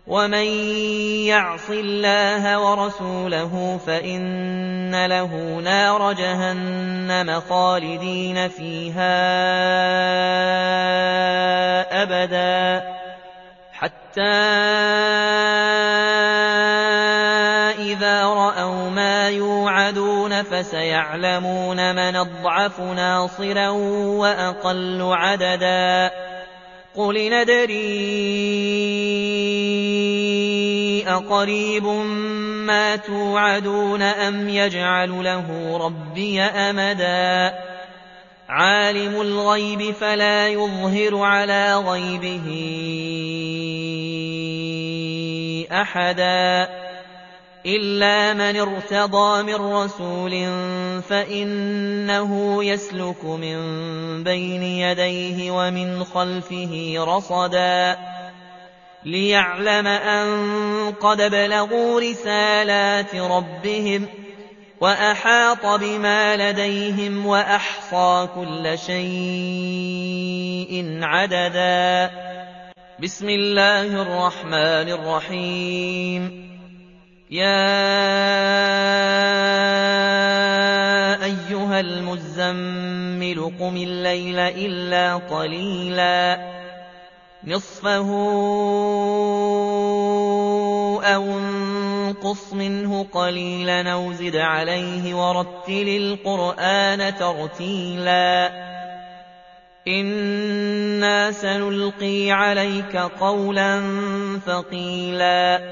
ومن يعص الله ورسوله فإن له نار جهنم خالدين فيها أبدا حتى إذا رأوا ما يوعدون فسيعلمون من أضعف ناصرا وأقل عددا قل ندري أقريب ما توعدون أم يجعل له ربي أمدا عالم الغيب فلا يظهر على غيبه أحدا إلا من ارتضى من رسول فإنه يسلك من بين يديه ومن خلفه رصدا ليعلم أن قد بلغوا رسالات ربهم وأحاط بما لديهم وأحصى كل شيء عددا بسم الله الرحمن الرحيم يا أيها المزمل قم الليل إلا قليلا نصفه أو انقص منه قليلا أو زد عليه ورتل القرآن ترتيلا إنا سنلقي عليك قولا ثقيلا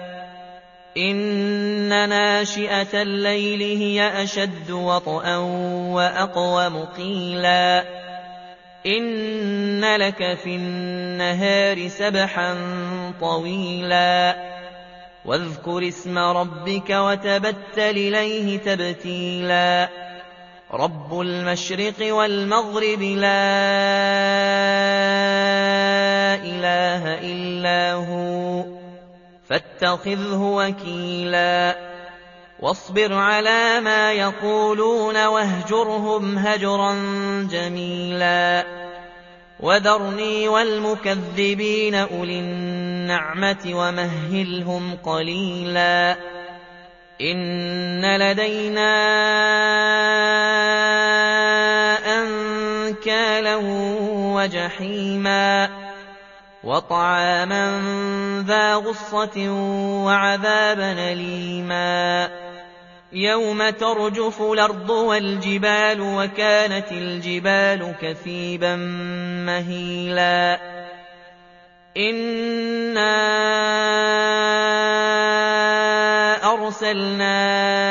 إن ناشئة الليل هي أشد وطئا وأقوم قيلا إن لك في النهار سبحا طويلا واذكر اسم ربك وتبتل إليه تبتيلا رب المشرق والمغرب لا إله إلا هو فاتخذه وكيلا واصبر على ما يقولون واهجرهم هجرا جميلا وذرني والمكذبين أولي النعمة ومهلهم قليلا إن لدينا أنكالا وجحيما وطعاما ذا غصة وعذابا أليما يوم ترجف الأرض والجبال وكانت الجبال كثيبا مهيلا إنا أرسلنا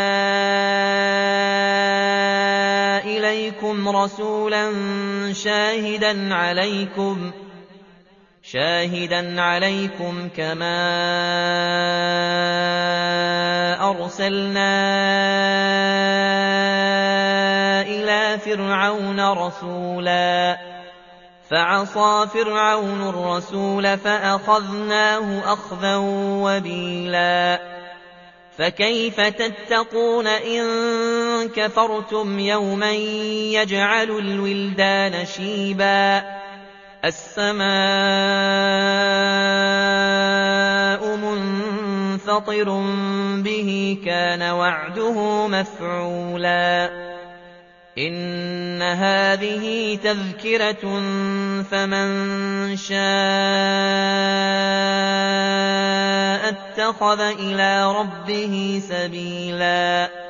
إليكم رسولا شاهدا عليكم كما أرسلنا إلى فرعون رسولا فعصى فرعون الرسول فأخذناه أخذا وبيلا فكيف تتقون إن كفرتم يوما يجعل الولدان شيبا السماء منفطر به كان وعده مفعولا إن هذه تذكرة فمن شاء اتخذ إلى ربه سبيلا